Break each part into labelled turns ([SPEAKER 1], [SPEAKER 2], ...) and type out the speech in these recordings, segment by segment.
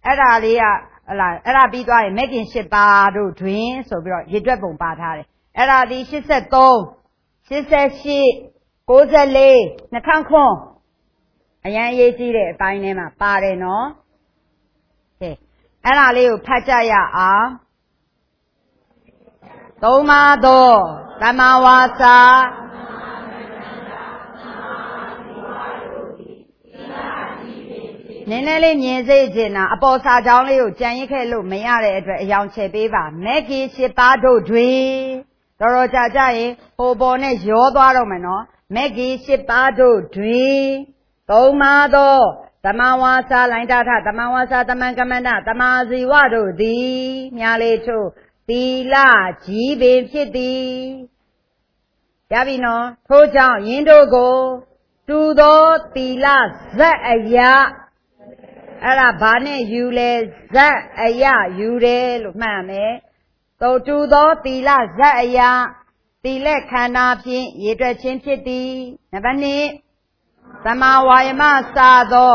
[SPEAKER 1] Era Lia, Era Bidwai, making ship bado, twin, so you drop on Batari. Era the she said, oh, she said she goes a lay, Nakanko. A young ye see it, by name a party, no? Okay. Era Leo Pachaya, Tomado, Tamawasa. Nenele music na aposa down leo Jenny Kelo Mayare young Chebeba, Maggie Shipado Dwe Doroja Jay, Hobone Yodomano, Maggie Shipado Dwe Tomado, Tamawasa, Landata, Tamawasa, Tamangamana, Tamazi Wado, D, Mialecho, Tila, Jibe Chitty Yabino, Toja, Indogo, Tudo, Tila, Zaya. Era bane yule za aya yure lo man me to tu do tila za aya tile khana phin ye twet chin phit ti number 2 Tama wayama sa do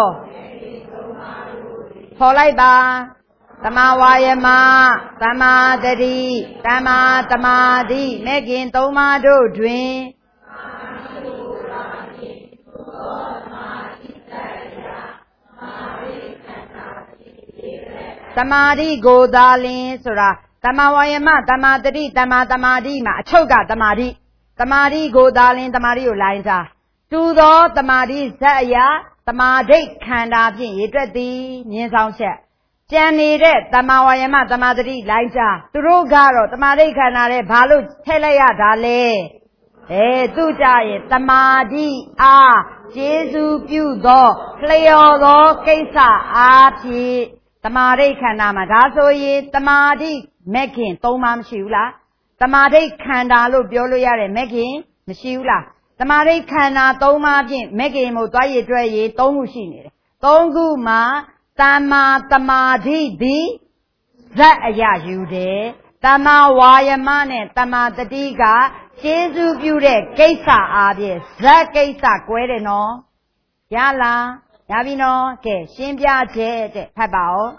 [SPEAKER 1] phor lai ba Tama wayama Tama tati Tama tamadi mekin 3 ပါးတို့တွင်Tamadi go darling, Sura, Tamawayama, Tamatari, Tamatamadi, Choka, Tamadi go darling, Tamari Linza. To the Tamadi Zaya, Tamadi Kanda, Yetrati, Ninsang Shet. Jenny, Tamawayama, Tamatari, Linza. Turugaro, Tamadi Kanare, Balu, Telea, Dale. Tuja, Tamadi, Jesu, Pudo, Cleodo, Kesa, Api. Tamade Kandama, Dasoye, Tamadi, making, Tomam Shula, Tamade Kandalo, Bioloya, making, Mishula, Tamade Kana, Toma, making, Motoye, Dre, Tomushini, Tongu Ma, Tama, Tamadi, D, Zaya, Jude, Tama, Wayamane, Tama, the Diga, Jesu, Bude, Kesa, Abis, Zakesa, Guereno, Yala. Yabino, ke, Shimbia, Pabao.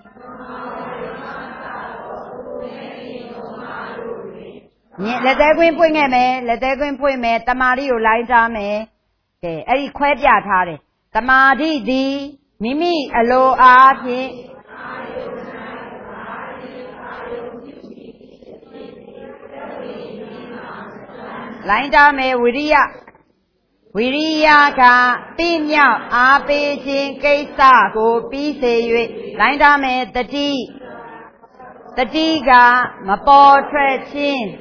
[SPEAKER 1] Let the queen put me, let the queen put me, Tamario Liza me, ke, Eri Quetia Tari, Tamadi di, Mimi, Alo, Api. Liza me, Viriaka, Pinya, Ape, Kesa, go, Pise, Linda me, the Diga, Mapo, Trechin.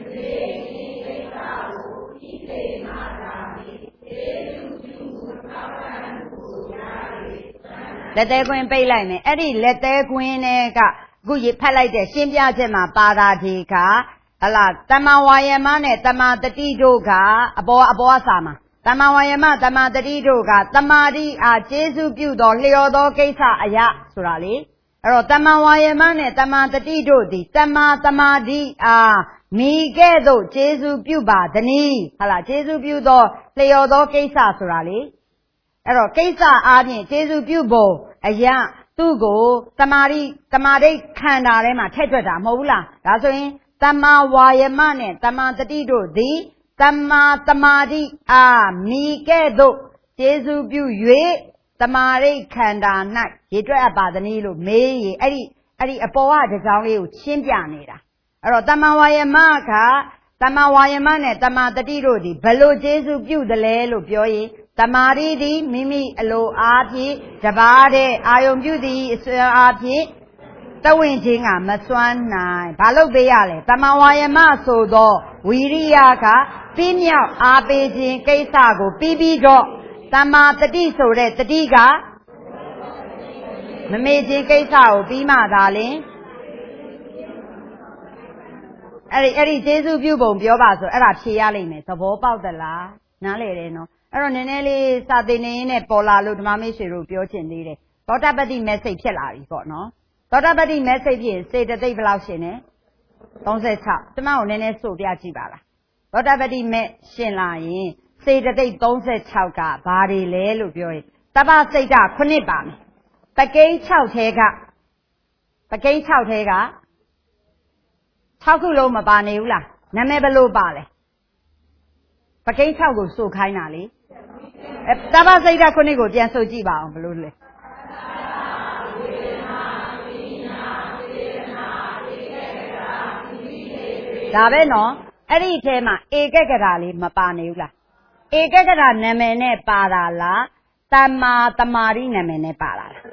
[SPEAKER 1] Let the queen pay like Eddie, let the queen, good palate, Shimbia Jema, Padadika, Ala, Tamawayamane, Tama, the Tidoga, Aboa Sama. Tamawayama, Tamataridoga, Tamadi, Jesu Pudo, Leodo, Kesa, Aya, Surali. Tamawayamane, Tamatarido, Tamadi, Migedo, Jesu Puba, Dani, Hala, Jesu Pudo, Leodo, Kesa, Surali. Kesa, Adi, Jesu Pubo, Aya, Tugo, Tamadi, Kandarema, Tetra, Mola, that's why Tamawayamane, Tamatarido, Tamadi, Mikedo, Jesu Bue, Tamari Kanda Night, Yedra Badanilo, May, Eddie, Apoa, the Gaudio, Chimpianida. Tamawayamaka, Tamawayamane, Tamatadido, Bello Jesu Bu, the Lelo Bui, Tamari, Mimi, Alo Api, Jabade, Ion Beauty, Api, the Winjinga, Maswana, Palo Beale, Tamawayama Sodo, Viriaka. Pinya, Abe, Kesago, Bibi do, Tama, the Diso, the Diga, Mamajin Kesao, Bima, darling. Eri Jesu Bubo, Biobaso, Era Chialime, the Boba de la, Naleno. Eronelli, Sadine, Pola, Ludmami, Rubio, Chendire. Totabadi message, Chella, got no. Totabadi message, say that they belong in it. Don't say tap, the mountain is so Biachibala. Totabadi met Shinlai, say that they don't say Chauka, Bari, Lelu, Taba say that, Kuniban. The gay Chau Tega, ကိန်း6ထဲက6ခုလုံးမပါနေဘူးလားနာမည်ဘယ်လိုပါလဲပကိန်း6ကိုဆိုခိုင်းတာလေတပ္ပစိတ်ဓာတ်ခုနှစ်ကိုပြန်ဆိုကြည့်ပါအောင်ဘယ်လိုလဲဒါပဲနော်အဲ့ဒီထဲမှာဧကဂရလေးမပါနေဘူးလားဧကဂရနာမည်နဲ့ပါတာလားတမ္မာတမာရီနာမည်နဲ့ပါတာလား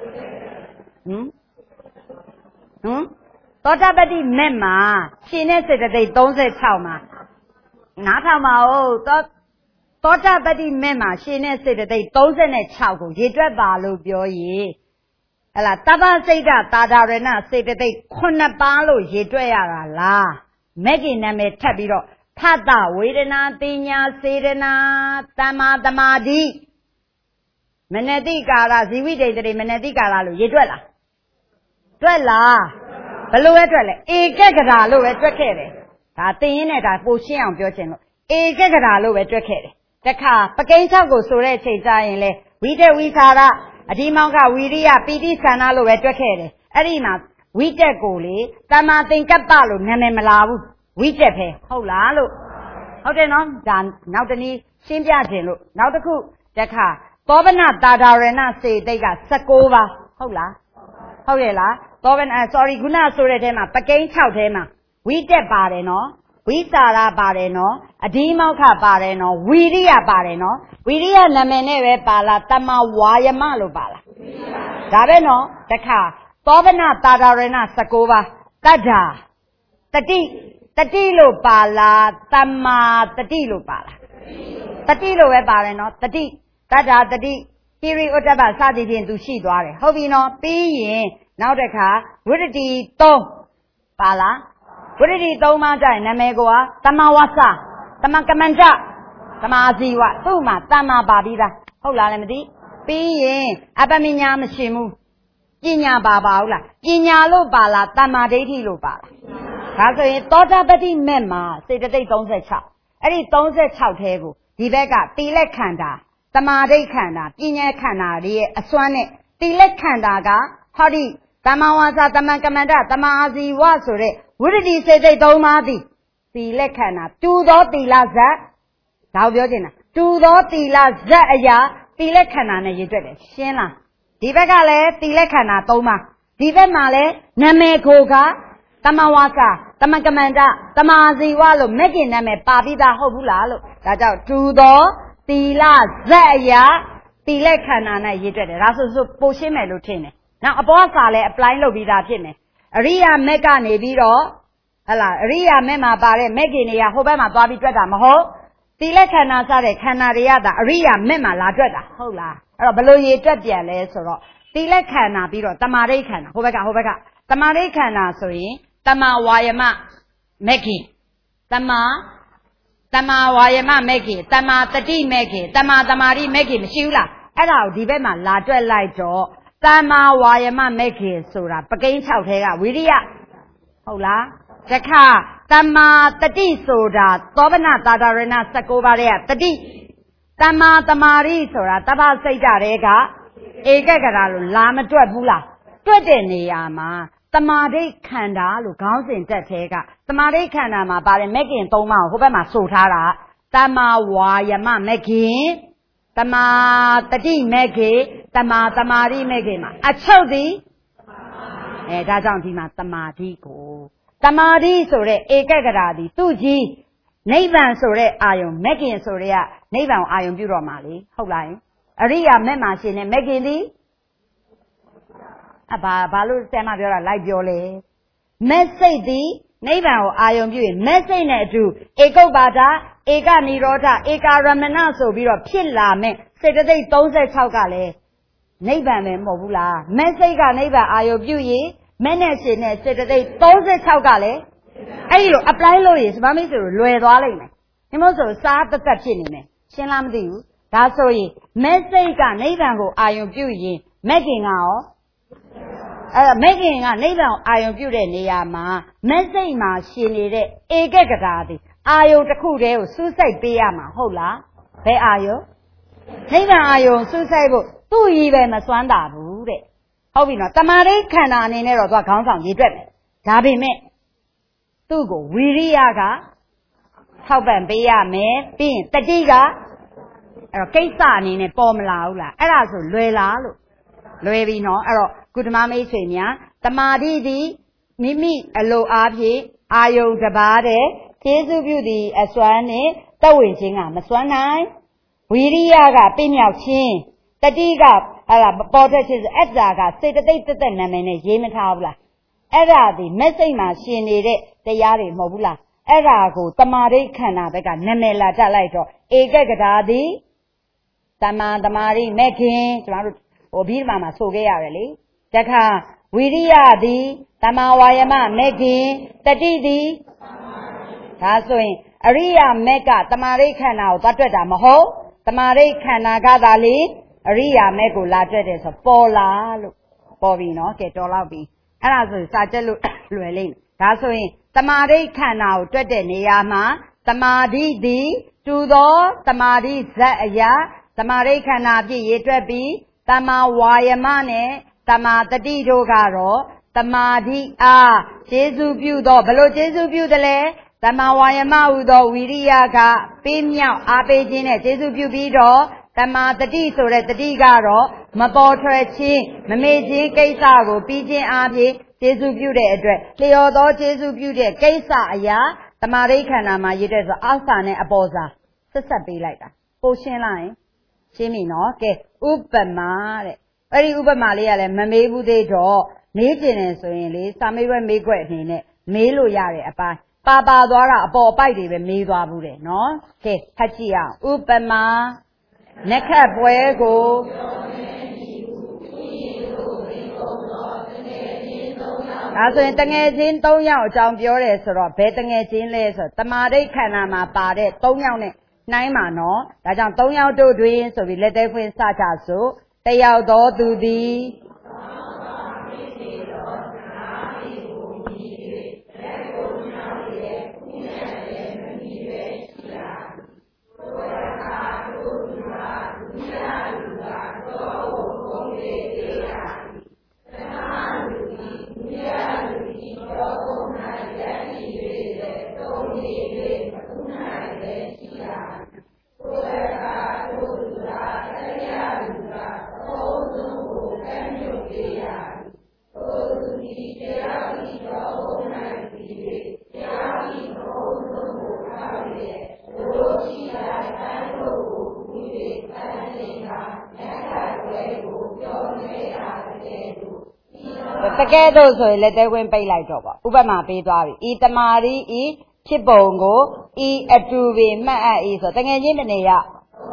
[SPEAKER 1] သောတာပတိမဲ့မှာရှင်နဲ့စေတသိက်36မှာနားထောင်ပါဦးသောတာပတိမဲ့မှာရှင်နဲ့စေတသိက်36ကိုရေတွက်ပါလို့ပြောရင်ဟဲ့လားတပ္ပစိတ်ဓာတ်သာဓရဏစေတသိက်9ပါးလို့ရေတွက်ရတာလားမဲ့ကိနာမည်ထပ်ပြီးတော့ဖတ်တာဝေဒနာသိညာစေတနာတမ္မာတမာတိမနတိကာလဇီဝိတ္တိမနတိကာလလို့ရေတွက်လားတွက်လားဘယ်လိုပဲတွက်လဲဧကဂရလို့ပဲတွက်ခဲ့တယ်ဒါသိရင်နဲ့ဒါပိုရှင်းအောင်ပြောချင်လို့ဧကဂရလို့ပဲတွက်ခဲ့တယ်တခါပကိန်း6ကိုဆိုတဲ့အချိန်ကျရင်လေဝိတ္တဝိသရာအဒီမောင်ကဝီရိယပီတိသန္နာလို့ပဲတွက်ခဲ့တယ်အဲ့ဒီမှာဝိတက်ကိုလေတမ္မာသင်္ကပ္ပလို့နာမည်မလာဘူးဝိတက်ပဲဟုတ်လားလို့ဟုတ်တယ်နော်ဒါနောက်တနည်းရှင်းပြခြင်းလို့နောက်တစ်ခုတခါသောဗနတာဒရဏစေတိတ်က19ပါဟုတ်လားဟုတ်ရဲ့လားသောဗနsorry ခုနဆိုတဲ့ထဲမှာပကိန်း6ထဲမှာဝိတက်ပါတယ်နော်ဝိစာရပါတယ်နော်အဒီမောက္ခပါတယ်နော်ဝီရိယပါတယ်နော်ဝီရိယနာမည်နဲ့ပဲပါလားတမ္မာဝါယမလို့ပါလားဒါပဲနော်တခါသောဗနတာဒရဏ19ပါတတ္ထာတတိလို့ပါလားတမ္မာတတိလို့ပါလားတတိလို့ပဲပါတယ်နော်တတိတတ္ထာတတိဟိရိဥတ္တပစသည်ဖြင့်သူရှိသွားတယ်ဟုတ်ပြီနော်ပြီးရင်နောက်တစ်ခါဝိတ္တိ3ပါလားဝိတ္တိ3မှာကျရင်နာမည်ကတမ္မာဝဆတမ္မာကမန္တတမ္မာဇီဝသူ့မှာတမ္မာပါပြီးသားဟုတ်လားလည်းမသိပြီးရင်အပမညာမရှိဘူးပညာပါဟုတ်လားပညာလို့ပါလားတမ္မာဒိဋ္ဌိလို့ပါလားဒါဆိုရင်သောတာပတိမဲ့မှာစေတသိက်36အဲ့ဒီ36ထဲကိုဒီဘက်ကတိလက်ခန္ဓာတမာဒိဋ္ဌခန္ဓာပညာခန္ဓာတွေရဲ့အစွမ်းနဲ့တိလက်ခန္ဓာကဟောဒီတမ္မာဝါစာတမ္မာကမန္တတမ္မာအာဇီဝဆိုတဲ့ဝိတ္တိစေတိတ်3ပါးသည်တိလက်ခန္ဓာတူသောတိလဇတ်ဒါကိုပြောချင်တာတူသောတိလဇတ်အရာတိလက်ခန္ဓာနဲ့ရည်တွက်တယ်ရှင်းလားဒီဘက်ကလည်းတိလက်ခန္ဓာ3ပါးဒီဘက်မှာလည်းနာမည်ကိုကတမ္မာဝါစာတမ္မာကမန္တတမ္မာအာဇီဝလို့မဲ့ကျင်နာမည်ပါပြီးသားဟုတ်ဘူးလားလို့ဒါကြောင့်တူသောတိလဇတ်အရာတိလက်ခန္ဓာနဲ့ရည်တွက်တယ်ဒါဆိုပိုရှင်းမယ်လို့ထင်တယ်နောက်အပေါ်စာလည်း apply လုပ်ပြီးသားဖြစ်မယ်အရိယာမက်ကနေပြီးတော့ဟလာအရိယာမက်မှာပါတဲ့မက်ကင်တွေကဟိုဘက်မှာသွားပြီးတွက်တာမဟုတ်တိလက်ခန္ဓာစတဲ့ခန္ဓာတွေကသာအရိယာမက်မှာလာတွက်တာဟုတ်လားအဲ့တော့ဘယ်လိုရေတွက်ပြန်လဲဆိုတော့တိလက်ခန္ဓာပြီးတော့တမာရိခန္ဓာဟိုဘက်ကတမာရိခန္ဓာဆိုရင်တမာဝါယမမက်ကင်တမာဝါယမမက်ကင်တမာတတိမက်ကင်တမာတမာရိမက်ကင်မရှိဘူးလားအဲ့ဒါကိုဒီဘက်မှာလာတွက်လိုက်တော့တမ္မာဝါယမမက္ခေဆိုတာပကိန်း6ထဲကဝိရိယဟုတ်လားတခါတမ္မာတတိဆိုတာသောဗနတာဒရဏ19ပါးတဲ့တတိတမ္မာတမာရိဆိုတာတပ္ပစိတ်ဓာတ်တွေကဧကဂရလို့လာမတွက်ဘူးလားတွက်တဲ့နေရာမှာတမာဒိဋ္ဌခန္ဓာလို့ခေါင်းစဉ်တက်ထဲကတမာဒိဋ္ဌခန္ဓာမှာပါတယ်မက္ကင်3ပါးကိုဟိုဘက်မှာဆိုထားတာတမ္မာဝါယမမက္ကင်တမာတတိမဲ့ခေတမာတမာရိမဲ့ခေမှာအချုပ်သည်ဒါကြောင့်ဒီမှာတမာတိကိုတမာတိဆိုတဲ့ဧကဂရသည်သူ့ကြီးနိဗ္ဗာန်ဆိုတဲ့အာယုံမဲ့ခင်ဆိုတဲ့ကနိဗ္ဗာန်ကိုအာယုံပြုတော့မှာလေဟုတ်လားအရိယာမဲ့မှာရှင်တဲ့မဲ့ခင်သည်ဘာလို့ဆရာမပြောတာလိုက်ပြောလေမဲ့စိတ်သည်နိဗ္ဗာန်ကိုအာယုံပြုရင်မဲ့စိတ်နဲ့အတူဧကုပ္ပါဒဧကနိရောဓဧကရမဏဆိုပြီးတော့ဖြစ်လာမဲ့စေတသိက်36ကလည်းနိဗ္ဗာန်ပဲမဟုတ်ဘူးလားမဲ့စိတ်ကနိဗ္ဗာန်အာယုံပြုရင်မဲ့နဲ့ရှင်နဲ့စေတသိက်36ကလည်းအဲ့ဒီလို apply လုပ်ရင်စပါးမိတ်ဆိုလွယ်သွားလိမ့်မယ်ဒီမို့ဆိုစားတက်တက်ဖြစ်နေမယ်ရှင်းလားမသိဘူးဒါဆိုရင်မဲ့စိတ်ကနိဗ္ဗာန်ကိုအာယုံပြုရင်မဲ့ခင်ကရောအဲ့မဲ့ခင်ကနိဗ္ဗာန်အာယုံပြုတဲ့နေရာမှာမဲ့စိတ်မှာရှင်နေတဲ့ဧကဂတာသည်အာယုံတစ်ခုတည်းကိုစူးစိုက်ပေးရမှာဟုတ်လားဘယ်အာယုံနိဗ္ဗာန်အာယုံစူးစိုက်ဖို့သူ့ကြီးပဲမစွမ်းတာဘူးတဲ့ဟုတ်ပြီနော်တမာရိခန္ဓာအနေနဲ့တော့သူကခေါင်းဆောင်ရေးတွက်မယ်ဒါပေမဲ့သူ့ကိုဝီရိယကထောက်ပံ့ပေးရမယ်ပြီးရင်တတိကအဲ့တော့ကိစ္စအနေနဲ့ပေါ်မလာဘူးလားအဲ့ဒါဆိုလွယ်လားလို့လွယ်ပြီနော်အဲ့တော့ကုဓမမိတ်ဆွေများတမာတိသည်မိမိအလိုအားဖြင့်အာယုံတစ်ပါးတဲ့ကျေစုပြုသည့်အစွမ်းနဲ့တက်ဝင်ခြင်းကမစွမ်းနိုင်ဝီရိယကပြည့်မြောက်ခြင်းတတိကအဲ့ဒါပေါ်ထွက်ခြင်းအတ္တကစေတသိက်တက်နာမည်နဲ့ရေးမထားဘူးလားအဲ့ဒါဒီမက်စိတ်မှာရှင်နေတဲ့တရားတွေမဟုတ်ဘူးလားအဲ့ဒါကိုတမာရိခန္ဓာဘက်ကနာမည်လာတက်လိုက်တော့ဧကဂတာသည်တမာတမာရိမဲ့ခင်ကျွန်တော်တို့ဟိုဘိဓမ္မာမှာဆိုခဲ့ရတယ်လေတခါဝီရိယသည်တမာဝါယမမဲ့ခင်တတိသည်ဒါဆိုရင်အရိယာမက်ကတမာရိခန္ဓာကိုသွားတွက်တာမဟုတ်တမာရိခန္ဓာကသာလေအရိယာမက်ကိုလာတွက်တယ်ဆိုပေါ်လာလို့ပေါ်ပြီနော်ကဲတော်လောက်ပြီအဲ့ဒါဆိုစာချက်လို့လွယ်လိမ့်မယ်ဒါဆိုရင်တမာရိခန္ဓာကိုတွက်တဲ့နေရာမှာတမာတိသည်တူသောတမာတိဇတ်အရာတမာရိခန္ဓာပြည့်ရေးတွက်ပြီးတမာဝါယမနဲ့တမာတတိတို့ကတော့တမာတိအားကျေစုပြုသောဘလို့ကျေစုပြုတယ်လဲတမာဝါယမဟူသောဝီရိယကပေးမြောက်အားပေးခြင်းနဲ့ကျေစုပြုပြီးတော့တမာတတိဆိုတဲ့တတိကတော့မပေါ်ထွက်ခြင်းမမေ့ခြင်းကိစ္စကိုပြီးခြင်းအားဖြင့်ကျေစုပြုတဲ့အတွက်လျော်သောကျေစုပြုတဲ့ကိစ္စအရာတမာရိခန္ဓာမှာရတဲ့ဆိုအောက်စာနဲ့အပေါ်စာဆက်ဆက်ပေးလိုက်တာပို့ရှင်းလိုက်ရင်ရှင်းပြီနော်ကဲဥပမာတဲ့အဲ့ဒီဥပမာလေးကလည်းမမေးဘူးသေးတော့မေးကျင်တယ်ဆိုရင်လေစာမေးပွဲမေးခွက်အနေနဲ့မေးလို့ရတဲ့အပိုင်းပါသွားတာအပေါ်အပိုက်တွေပဲမေးသွားဘူးတဲ့နော်ကဲဖတ်ကြည့်အောင်ဥပမာနက္ခတ်ပွဲကိုဒါဆိုရင်တငယ်ချင်း3ယောက်အကြောင်းပြောတယ်ဆိုတော့ဘယ်တငယ်ချင်းလဲဆိုတော့တမာရိခန္ဓာမှာပါတဲ့3ယောက်နဲ့နှိုင်းပါနော်ဒါကြောင့်3ယောက်တို့တွင်ဆိုပြီးလက်သေးခွင်းစကြဆိုတယောက်သောသူသည်တကယ်တော့ဆိုရင်လက်သေးဝင်ပိတ်လိုက်တော့ပါဥပမာပေးသွားပြီဤတမာရီဤဖြစ်ပုံကိုဤအတူပင်မှတ်အပ်ဤဆိုတကယ်ချင်းမနေရ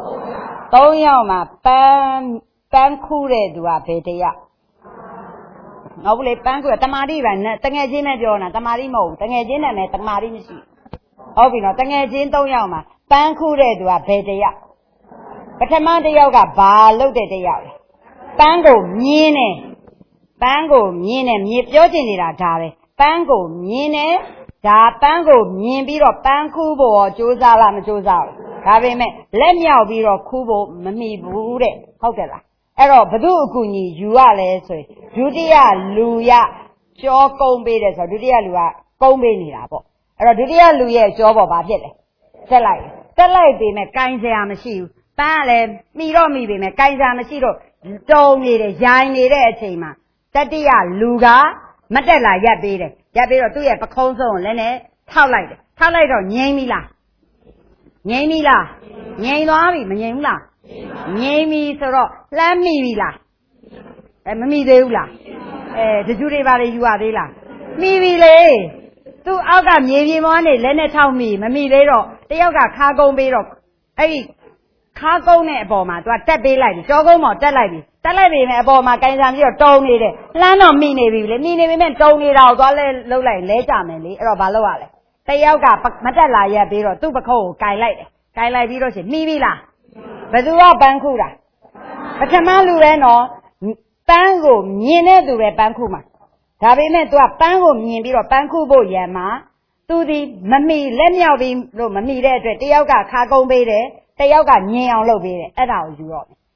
[SPEAKER 1] 3ယောက်မှာပန်းခူးတဲ့သူကဘယ်တရငေါဘူးလေပန်းခူးတမာရီပဲတကယ်ချင်းနဲ့ပြောနေတာတမာရီမဟုတ်ဘူးတကယ်ချင်းနဲ့တမာရီမရှိဟုတ်ပြီနော်တကယ်ချင်း3ယောက်မှာပန်းခူးတဲ့သူကဘယ်တရပထမတစ်ယောက်ကဘာလုပ်တဲ့တစ်ယောက်လဲပန်းကိုမြင်းတယ်ပန်းကိုမြင်တယ်မြေပြောချင်နေတာဒါပဲပန်းကိုမြင်တယ်ဒါပန်းကိုမြင်ပြီးတော့ပန်းခူးဖို့ကြိုးစားလားမကြိုးစားဘူးဒါပေမဲ့လက်မြောက်ပြီးတော့ခူးဖို့မမိဘူးတဲ့ဟုတ်ကဲ့လားအဲ့တော့ဘု து အကူကြီးယူရလဲဆိုရင်ဒုတိယလူရကြောကုန်းပေးတယ်ဆိုတော့ဒုတိယလူကကုန်းပေးနေတာပေါ့အဲ့တော့ဒုတိယလူရဲ့ကြောပေါ်ဘာဖြစ်လဲတက်လိုက်ပေမဲ့ကင်စရာမရှိဘူးပန်းကလည်းမိတော့မိပေမဲ့ကင်စရာမရှိတော့တုံနေတယ်ရိုင်းနေတဲ့အချိန်မှာတတိယလူကမတက်လာရက်ပေးတယ်ရက်ပေးတော့သူ့ရဲ့ပခုံးဆုံးကိုလည်းနဲ့ထောက်လိုက်တယ်ထောက်လိုက်တော့ငြိမ်းပြီလားငြိမ်းပြီလားငြိမ်းသွားပြီမငြိမ်းဘူးလားငြိမ်းပြီဆိုတော့လှမ်းမိပြီလားမမိသေးဘူးလားတကြူတွေပါလေယူရသေးလားမိပြီလေသူ့အောက်ကမြေပြင်ပေါ်ကနေလက်နဲ့ထောက်မိမမိသေးတော့တယောက်ကခါကုန်းပေးတော့အဲ့ဒီခါကုန်းတဲ့အပေါ်မှာသူကတက်ပေးလိုက်ပြီကြောကုန်းပေါ်တက်လိုက်ပြီတက်လိုက်ပြီနဲ့အပေါ်မှာကင်ဆာပြီးတော့တုံနေတယ်လှမ်းတော့မိနေပြီလေမိနေပြီမဲ့တုံနေတာကိုသွားလဲလှုပ်လိုက်လဲကြမယ်လေအဲ့တော့ဘာလုပ်ရလဲတယောက်ကမတက်လာရက်ပြီးတော့သူ့ပခုံးကိုကင်လိုက်တယ်ကင်လိုက်ပြီးတော့ရှင်မိပြီလားဘယ်သူကပန်းခုတာပထမလူပဲနော်ပန်းကိုမြင်တဲ့သူပဲပန်းခုမှာဒါပေမဲ့ तू ကပန်းကိုမြင်ပြီးတော့ပန်းခုဖို့ရံမှာ तू ဒီမမီလက်မြောက်ပြီးလို့မမီတဲ့အတွက်တယောက်ကခါကုန်းပေးတယ်တယောက်ကညင်အောင်လုပ်ပေးတယ်အဲ့ဒါကိုယူတော့မယ်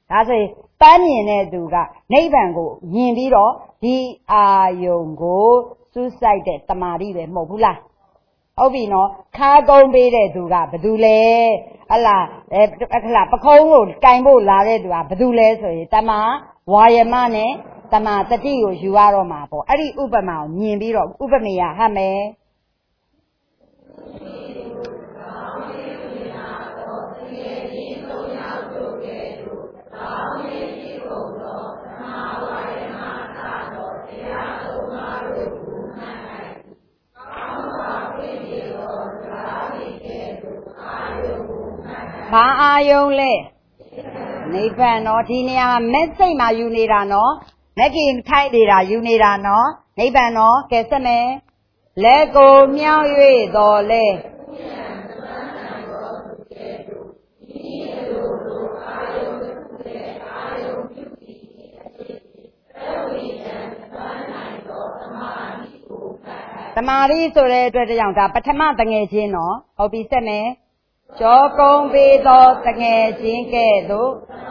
[SPEAKER 1] ဒါဆိုရင်ပန်းမြင်တဲ့သူကနိဗ္ဗာန်ကိုမြင်ပြီးတော့ဒီအာယုံကိုစူးစိုက်တဲ့တမာတိပဲမဟုတ်ဘူးလားဟုတ်ပြီနော်ခါကုန်းပေးတဲ့သူကဘယ်သူလဲဟလားပခုံးကိုကင်ဖို့လာတဲ့သူကဘယ်သူလဲဆိုရင်တမာဝါယမနဲ့တမာတတိကိုယူရတော့မှာပေါ့အဲ့ဒီဥပမာကိုမြင်ပြီးတော့ဥပမေယဟတ်မယ်ဘာအာယုံလဲနိဗ္ဗာန်နော်ဒီနေရာမက်စိတ်မှာယူနေတာနော်မက်ကင်ထိုက်နေတာယူနေတာနော်နိဗ္ဗာန်နော်ကဲဆက်မယ်လက်ကိုမြောက်၍တော်လဲတမာရီဆိုတဲ့အတွက်ကြောင့်ဒါပထမတငယ်ချင်းနော်ဟုတ်ပြီဆက်မယ်ကျော်ကုန်းပေးသောတငယ်ချင်းကဲ့သို့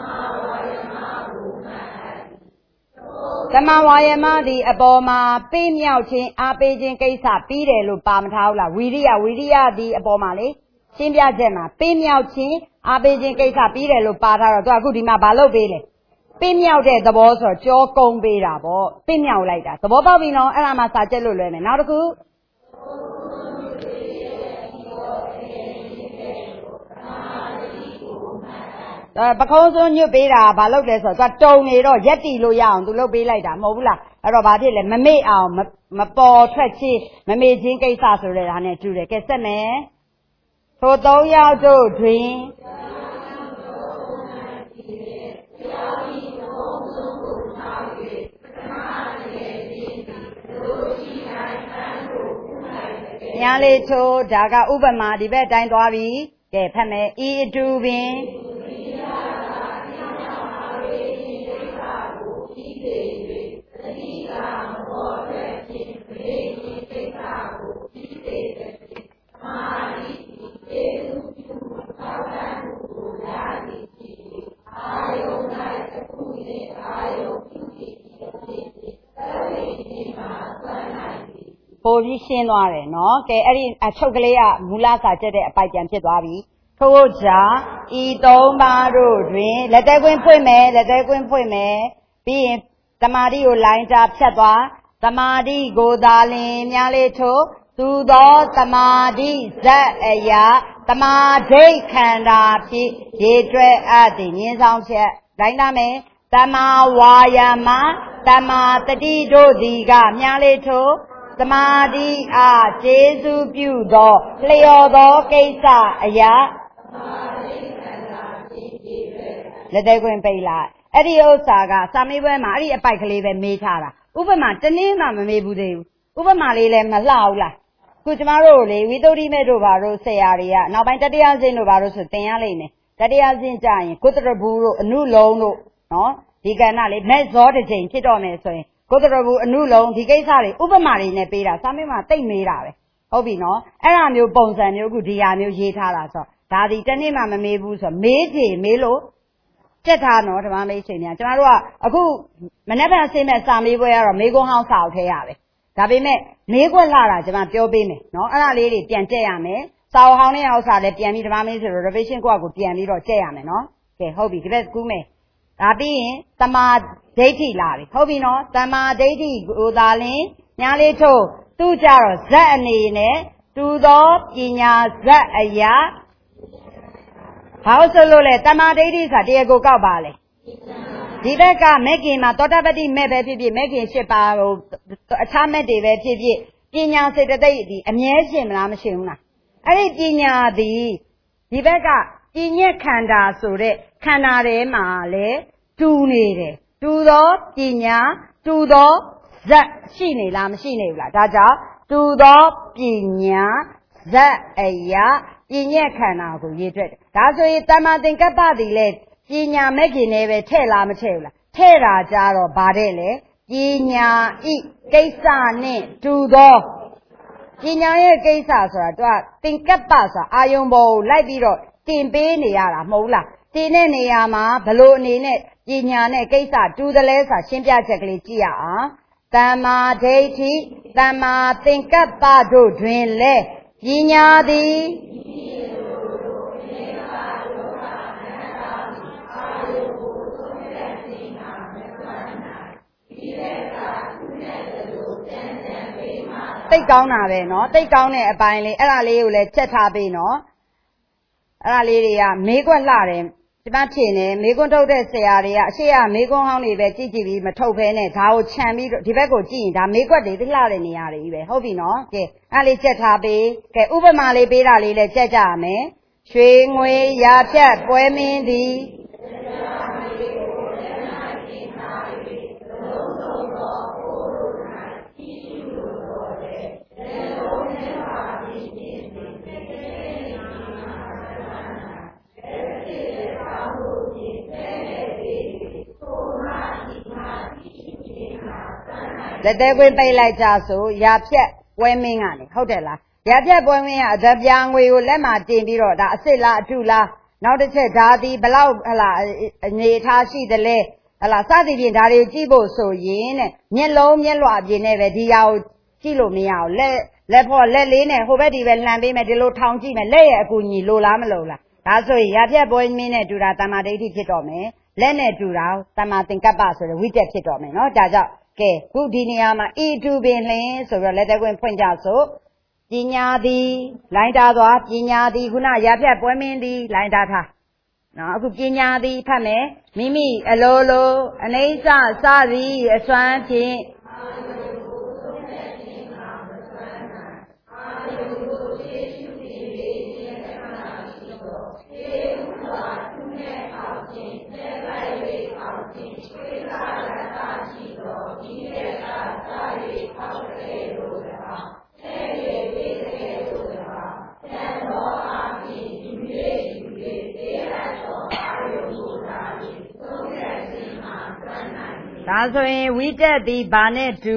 [SPEAKER 1] သမဝါယမသည်အပေါ်မှာပေးမြောက်ခြင်းအားပေးခြင်းကိစ္စပြီးတယ်လို့ပါမထားဘူးလားဝိရိယသည်အပေါ်မှာလေရှင်းပြချက်မှာပေးမြောက်ခြင်းအားပေးခြင်းကိစ္စပြီးတယ်လို့ပါထားတော့သူအခုဒီမှာဘာလုပ်ပေးလဲပေးမြောက်တဲ့သဘောဆိုကြောကုန်းပေးတာပေါ့ပေးမြောက်လိုက်တာသဘောပေါက်ပြီနော်အဲ့ဒါမှစာချက်လို့လွယ်မယ်နောက်တစ်ခုပခုံးစွန်းညွတ်ပေးတာဘာလုပ်လဲဆိုတော့သူတုံနေတော့ရက်တီလို့ရအောင်သူလုပ်ပေးလိုက်တာမဟုတ်ဘူးလားအဲ့တော့ဘာဖြစ်လဲမမေ့အောင်မပေါ်ထွက်ချင်းမမေ့ချင်းကိစ္စဆိုတဲ့ဟာနဲ့တူတယ်ကဲဆက်မယ်ထိုသုံးယောက်တို့တွင်ညာလေးထိုးဒါကဥပမာဒီဘက်တိုင်းသွားပြီကဲဖတ်မယ်ဤအတူပင်ပိုပြီးရှင်းသွားတယ်နော်ကဲအဲ့ဒီအချုပ်ကလေးကမူလစာချက်တဲ့အပိုက်ပြန်ဖြစ်သွားပြီထို့ကြောင့်ဤသုံးပါးတို့တွင်လက်သေးကွင်းဖွင့်မယ်ပြီးရင်တမာတိကိုလိုင်းချဖြတ်သွားတမာတိကိုသာလင်များလေးထို့သူသောတမာတိဇတ်အရာတမာဒိဋ္ဌခန္ဓာဖြင့်ရေတွဲအပ်သည်ညင်းဆောင်ချက်တိုင်းသားမယ်တမာဝါယမတမာတတိတို့သည်ကများလေးထို့သမာဓိအားကျေစုပြုသောလျော်သောကိစ္စအရာလက်သေးခွင်ပိတ်လိုက်အဲ့ဒီဥစ္စာကစာမေးပွဲမှာအဲ့ဒီအပိုက်ကလေးပဲမေးထားတာဥပမာတနည်းမှမမေးဘူးသေးဘူးဥပမာလေးလည်းမလှဘူးလားခုကျမတို့လေဝိသုဒ္ဓိမေတို့ဘာတို့ဆရာတွေကနောက်ပိုင်းတတိယဆင့်တို့ဘာတို့ဆိုသင်ရလိမ့်မယ်တတိယဆင့်ကြရင်ကုသရဘူးတို့အနုလုံးတို့နော်ဒီကဏ္ဍလေးမဲ့ဇောတစ်ချိန်ဖြစ်တော့မယ်ဆိုရင်ကုသရဘူးအနုလုံးဒီကိစ္စတွေဥပမာတွေနဲ့ပေးတာစာမေးမှာတိတ်မေးတာပဲဟုတ်ပြီနော်အဲ့ဒါမျိုးပုံစံမျိုးခုဒီဟာမျိုးရေးထားတာဆိုဒါဒီတနေ့မှမမေးဘူးဆိုမေးချေမေးလို့ကြက်ထားနော်ဓမ္မမေးချိန်များကျမတို့ကအခုမနေ့ကဆင်းမဲ့စာမေးပွဲကတော့မေးခွန်းဟောင်းစာအုပ်ထဲရပဲဒါပေမဲ့မေးခွက်လာတာကျမပြောပေးမယ်နော်အဲ့ဒါလေးတွေပြန်ကြက်ရမယ်စာအုပ်ဟောင်းနဲ့ဟောက်စာလည်းပြန်ပြီးဓမ္မမေးဆိုတော့ revision ကိုပြန်ပြီးတော့ကြက်ရမယ်နော်ကဲဟုတ်ပြီဒီဘက်ကူးမယ်ဒါပြီးရင်တမာဒိဋ္ဌိလာပြီဟုတ်ပြီနော်တမာဒိဋ္ဌိကိုသာလင်ညာလေးထုတ်သူ့ကြတော့ဇက်အနေနဲ့တူသောပညာဇက်အရာဘာလို့ဆိုလို့လဲတမာဒိဋ္ဌိဆိုတာတရားကိုကောက်ပါလေဒီဘက်ကမက်ကင်မှာသောတာပတိမဲ့ပဲဖြစ်ဖြစ်မက်ကင်၈ပါးဟိုအခြားမက်တွေပဲဖြစ်ဖြစ်ပညာစေတသိက်ဒီအမြဲရှင်မလားမရှင်ဘူးလားအဲ့ဒီပညာသည်ဒီဘက်ကပညာခန္ဓာဆိုတဲ့ခန္ဓာထဲမှာလေတူနေတယ်တူသောပညာတူသောဇက်ရှိနေလားမရှိနေဘူးလားဒါကြောင့်တူသောပညာဇက်အရာပညာခန္ဓာကိုရေးထွက်တယ်ဒါဆိုရင်တမ္မာသင်္ကပ္ပသည်လေပညာမဲ့ခင်နဲ့ပဲထဲ့လားမထဲ့ဘူးလားထဲ့တာကြတော့ဗါတဲ့လေပညာဤကိစ္စနဲ့တူသောပညာရဲ့ကိစ္စဆိုတာသူကသင်္ကပ္ပဆိုတာအာယုံပေါ်ကိုလိုက်ပြီးတော့တင်ပေးနေရတာမဟုတ်လားဒီနဲ့နေရာမှာဘလို့အနေနဲ့ပညာနဲ့ကိစ္စတူတယ်လဲဆိုတာရှင်းပြချက်ကလေးကြည့်ရအောင်တမ္မာဒိဋ္ဌိတမ္မာသင်္ကပ္ပတို့တွင်လဲပညာသည်တိတ်ကောင်းတာပဲเนาะတိတ်ကောင်းတဲ့အပိုင်းလေးအဲ့ဒါလေးကိုလည်းချက်ထားပေးเนาะအဲ့ဒါလေးတွေကမေးခွန်းလှတယ်ဒီမှာဖြေနေမေးခွန်းထုတ်တဲ့ဆရာတွေကအရှိရမေးခွန်းဟောင်းတွေပဲကြည့်ကြည့်ပြီးမထုတ်ဖဲနဲ့ဒါကိုခြံပြီးဒီဘက်ကိုကြည့်ရင်ဒါမေးခွက်တွေသိလှတဲ့နေရာတွေကြီးပဲဟုတ်ပြီเนาะကဲအဲ့လေးချက်ထားပေးကဲဥပမာလေးပေးတာလေးလည်းချက်ကြရမယ်ရွှေငွေရာဖြတ်ပွဲမင်းသည်လက်သေးခွင်းပိတ်လိုက်ကြဆိုရာဖြတ်ပွဲမင်းကနေဟုတ်တယ်လားရာဖြတ်ပွဲမင်းကအဒပြာငွေကိုလက်မှာတင်ပြီးတော့ဒါအစ်စ်လားအထုလားနောက်တစ်ချက်ဓာသည်ဘလောက်ဟလာအနေထားရှိသလဲဟလာစသည်ဖြင့်ဒါတွေကြည့်ဖို့ဆိုရင်တဲ့မျက်လုံးမျက်လွှာအပြင်နဲ့ပဲဒီဟာကိုကြည့်လို့မရအောင်လက်ဖို့လက်လေးနဲ့ဟိုဘက်ဒီပဲလှန်ပေးမယ်ဒီလိုထောင်ကြည့်မယ်လက်ရဲ့အကူညီလိုလားမလိုလားဒါဆိုရင်ရာဖြတ်ပွဲမင်းနဲ့တူတာတမ္မာဒိဋ္ဌိဖြစ်တော့မယ်လက်နဲ့တူတာတမ္မာသင်္ကပ္ပဆိုတဲ့ဝိတက်ဖြစ်တော့မယ်နော်ဒါကြောင့်ကဲခုဒီနေရာမှာဤတူပင်လင်းဆိုပြီးတော့လက်တကွင်းဖွင့်ကြဆိုပညာသည်လိုင်းတာသွားပညာသည်ခုနရာဖြတ်ပွဲမင်းသည်လိုင်းတာထားနော်အခုပညာသည်ဖတ်မယ်မိမိအလိုလိုအနိစ္စစသည်အစွမ်းဖြင့်ဒါဆိုရင်ဝိတက်သည်ဘာနဲ့တူ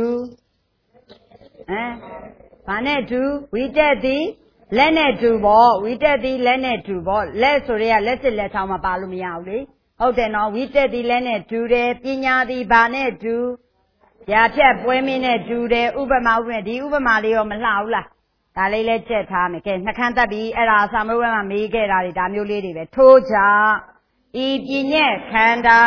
[SPEAKER 1] ဘာနဲ့တူဝိတက်သည်လက်နဲ့တူပေါ့ဝိတက်သည်လက်နဲ့တူပေါ့လက်ဆိုရဲလက်စစ်လက်ချောင်းမပါလို့မရဘူးလေဟုတ်တယ်နော်ဝိတက်သည်လက်နဲ့တူတယ်ပညာသည်ဘာနဲ့တူရာဖြတ်ပွဲမင်းနဲ့တူတယ်ဥပမာဒီဥပမာလေးရောမလှဘူးလားဒါလေးလည်းချက်ထားမယ်ကဲနှခမ်းတက်ပြီးအဲ့ဒါစာမွေးမှာမေးခဲ့တာတွေဒါမျိုးလေးတွေပဲထိုးကြဤပညက်ခန္ဓာ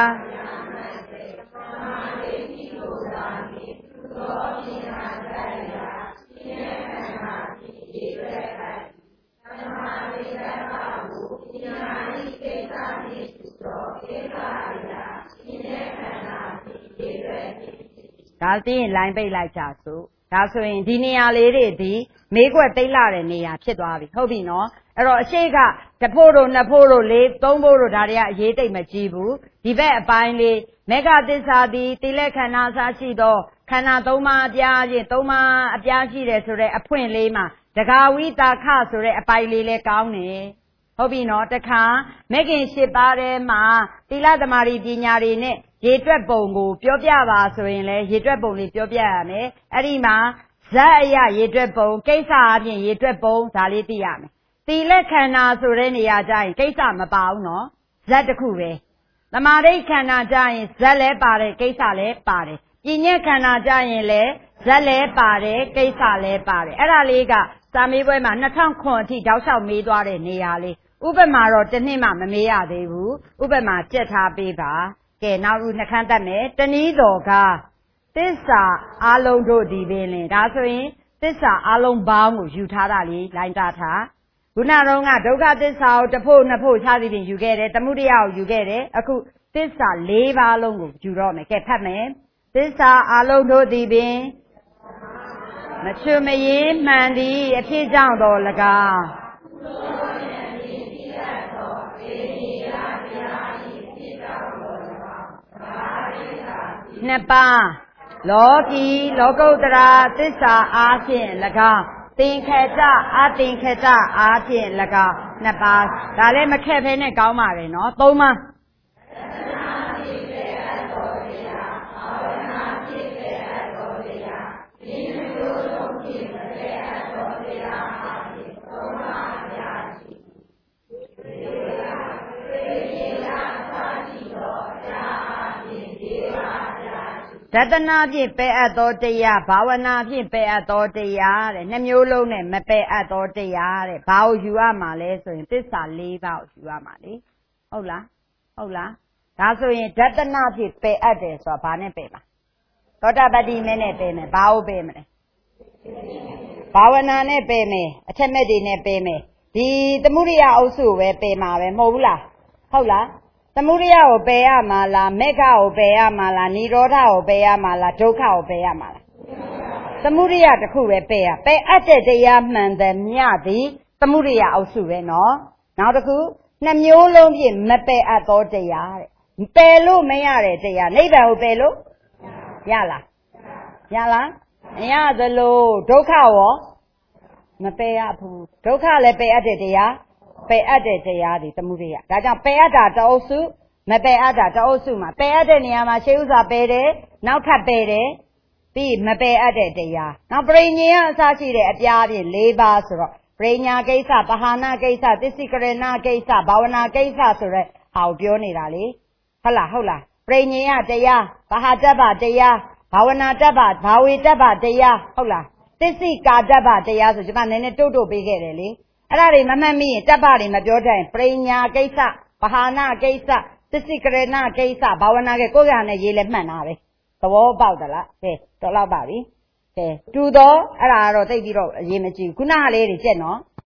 [SPEAKER 1] ဒါသိရင်လိုင်းပိတ်လိုက်ကြစို့ဒါဆိုရင်ဒီနေရာလေးတွေဒီမေးခွက်သိမ့်လာတဲ့နေရာဖြစ်သွားပြီဟုတ်ပြီနော်အဲ့တော့အရှိကတဖို့တို့နှစ်ဖို့တို့လေးသုံးဖို့တို့ဒါတွေကအရေးတိတ်မကြီးဘူးဒီဘက်အပိုင်းလေးမေဃသစ္စာသည်တိလက်ခန္ဓာစားရှိသောခန္ဓာသုံးပါးအပြားချင်းသုံးပါးအပြားရှိတယ်ဆိုတဲ့အဖွင့်လေးမှာတဂါဝိတာခဆိုတဲ့အပိုင်းလေးလည်းကောင်းတယ်ဟုတ်ပြီနော်တခါမေခင်၈ပါးထဲမှာသီလသမารိပညာတွေနဲ့ရေတွက်ပုံကိုပြောပြပါဆိုရင်လည်းရေတွက်ပုံလေးပြောပြရမယ်အဲ့ဒီမှာဇတ်အရာရေတွက်ပုံကိစ္စအပြင်ရေတွက်ပုံဒါလေးသိရမယ်သီလခန္ဓာဆိုတဲ့နေရာကျရင်ကိစ္စမပါဘူးနော်ဇတ်တစ်ခုပဲသမာဓိခန္ဓာကျရင်ဇတ်လည်းပါတယ်ကိစ္စလည်းပါတယ်ပညာခန္ဓာကျရင်လည်းဇတ်လည်းပါတယ်ကိစ္စလည်းပါတယ်အဲ့ဒါလေးကစာမေးပွဲမှာ2009အထိတောက်လျှောက်မေးသွားတဲ့နေရာလေးဥပမာတော့တစ်နှစ်မှမမေးရသေးဘူးဥပမာကြက်ထားပေးပါကဲနောက်ဦးနှခမ်းတတ်မယ်တနည်းတော်ကသစ္စာအလုံးတို့ဒီပင်လင်ဒါဆိုရင်သစ္စာအလုံးပေါင်းကိုယူထားတာလေးလိုင်းတာထားခုနတော့ကဒုက္ခသစ္စာကိုတစ်ဖို့နှစ်ဖို့ခြားသည်ဖြင့်ယူခဲ့တယ်သမုဒယကိုယူခဲ့တယ်အခုသစ္စာ၄ပါးလုံးကိုယူတော့မယ်ကဲဖတ်မယ်သစ္စာအလုံးတို့ဒီပင်မချွမရေးမှန်သည်အဖြစ်ကြောင့်တော်၎င်းနှစ်ပါးလောကီလောကုတ္တရာသစ္စာအားဖြင့်၎င်းသင်္ခတအသင်္ခတအားဖြင့်၎င်းနှစ်ပါးဒါလည်းမခက်ဖဲနဲ့ကောင်းပါတယ်နော်သုံးပါးဒသနာဖြင့်ပယ်အပ်သောတရားဘာဝနာဖြင့်ပယ်အပ်သောတရားတဲ့နှစ်မျိုးလုံးနဲ့မပယ်အပ်သောတရားတဲ့ဘာကိုယူရမှာလဲဆိုရင်သစ္စာ၄ပါးကိုယူရမှာလေဟုတ်လားဟုတ်လားဒါဆိုရင်ဒသနာဖြင့်ပယ်အပ်တယ်ဆိုတာဘာနဲ့ပယ်မှာသောတာပတ္တိမဲနဲ့ပယ်မယ်ဘာကိုပယ်မလဲဘာဝနာနဲ့ပယ်မယ်အထက်မဲ့တွေနဲ့ပယ်မယ်ဒီသမုဒိယအုပ်စုပဲပယ်မှာပဲမဟုတ်ဘူးလားဟုတ်လားသမုဒိယကိုပယ်ရမှာလားမေဃကိုပယ်ရမှာလားនិရောဓကိုပယ်ရမှာလားဒုက္ခကိုပယ်ရမှာလားသမုဒိယတစ်ခုပဲပယ်ရပယ်အပ်တဲ့တရားမှန်တယ်မြသည်သမုဒိယအုပ်စုပဲနော်နောက်တစ်ခုနှစ်မျိုးလုံးဖြင့်မပယ်အပ်သောတရားတဲ့ပယ်လို့မရတဲ့တရားနိဗ္ဗာန်ကိုပယ်လို့ရလားရလားမရသလိုဒုက္ခရောမပယ်ရဘူးဒုက္ခလည်းပယ်အပ်တဲ့တရားပယ်အပ်တဲ့တရားဒီသမုဒိယဒါကြောင့်ပယ်အပ်တာတအုပ်စုမပယ်အပ်တာတအုပ်စုမှာပယ်အပ်တဲ့နေရာမှာရှေးဥစွာပယ်တယ်နောက်ထပ်ပယ်တယ်ပြီးမပယ်အပ်တဲ့တရားနောက်ပရိညင်ကအစရှိတဲ့အပြားဖြင့်၄ပါးဆိုတော့ပရိညာကိစ္စပဟာနာကိစ္စသစ္စိကရဏကိစ္စဘာဝနာကိစ္စဆိုတဲ့ဟာကိုပြောနေတာလေဟုတ်လားဟုတ်လားပရိညင်ကတရားပဟာတ္တပတရားဘာဝနာတ္တပဘာဝေတ္တပတရားဟုတ်လားသစ္စိကာတ္တပတရားဆိုကျွန်မနည်းနည်းတိုးတိုးပေးခဲ့တယ်လေအဲ့ဒါတွေမမှတ်မိရင်တပ္ပတွေမပြောတတ်ရင်ပရိညာကိစ္စပဟာနာကိစ္စသစ္စိကရဏကိစ္စဘာဝနာကိကိုယ်ကနဲ့ရေးလဲမှတ်တာပဲသဘောပေါက်သလားကဲတော့လောက်ပါပြီကဲတူတော့အဲ့ဒါကတော့သိပြီးတော့အရေးမကြီးခုနကလေးတွေကြက်နော်